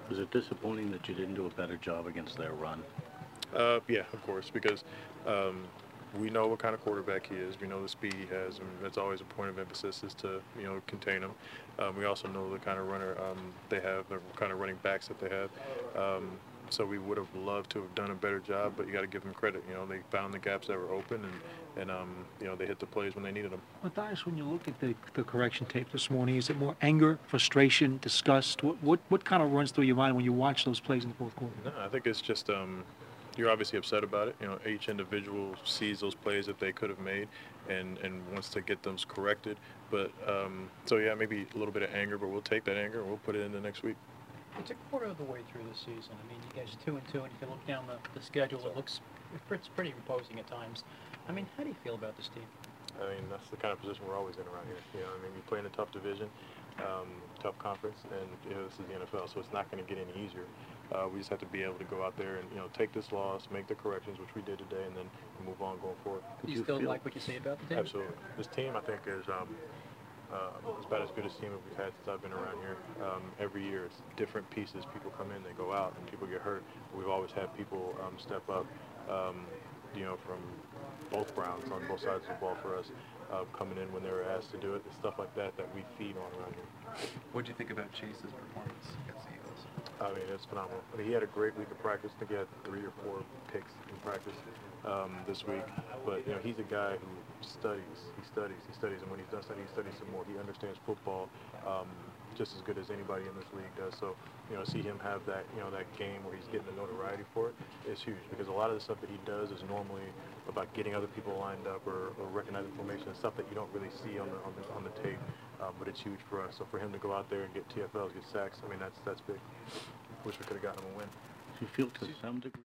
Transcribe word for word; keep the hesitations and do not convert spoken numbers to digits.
Was it disappointing that you didn't do a better job against their run? Uh, yeah, of course, because um, we know what kind of quarterback he is. We know the speed he has, and that's always a point of emphasis is to you know contain him. Um, we also know the kind of runner um, they have, the kind of running backs that they have. Um, so we would have loved to have done a better job, but you got to give them credit. You know, they found the gaps that were open, and and um, you know they hit the plays when they needed them. Matthias, when you look at the, the correction tape this morning, is it more anger, frustration, disgust? What, what what kind of runs through your mind when you watch those plays in the fourth quarter? No, I think it's just um, you're obviously upset about it. You know, each individual sees those plays that they could have made, and and wants to get them corrected. But um, so yeah, maybe a little bit of anger, but we'll take that anger and we'll put it into next week. It's a quarter of the way through the season. I mean, you guys are two and two, and if you look down the, the schedule, it looks it's pretty imposing at times. I mean, how do you feel about this team? I mean, that's the kind of position we're always in around here. You know, I mean, you play in a tough division, um, tough conference, and you know, this is the N F L, so it's not going to get any easier. Uh, we just have to be able to go out there and you know take this loss, make the corrections, which we did today, and then move on going forward. Do you, you still like what you say about the team? Absolutely. This team, I think, is um, uh, it's about as good a team as we've had since I've been around here. Um, every year, it's different pieces. People come in, they go out, and people get hurt. We've always had people um, step up. Um, you know, from both Browns on both sides of the ball for us, uh, coming in when they were asked to do it, and stuff like that that we feed on around here. What do you think about Chase's performance against the Eagles? I mean, it's phenomenal. I mean, he had a great week of practice. I think he had three or four picks in practice um, this week. But, you know, he's a guy who studies. He studies. He studies. And when he's done studying, he studies some more. He understands football um, just as good as anybody in this league does. So, you know, see him have that, you know, that game where he's getting the notoriety for it is huge, because a lot of the stuff that he does is normally about getting other people lined up or, or recognizing formation and stuff that you don't really see on the on the, on the tape. Um, but it's huge for us. So for him to go out there and get T F Ls, get sacks, I mean, that's that's big. Wish we could have gotten him a win. Do you feel to some degree?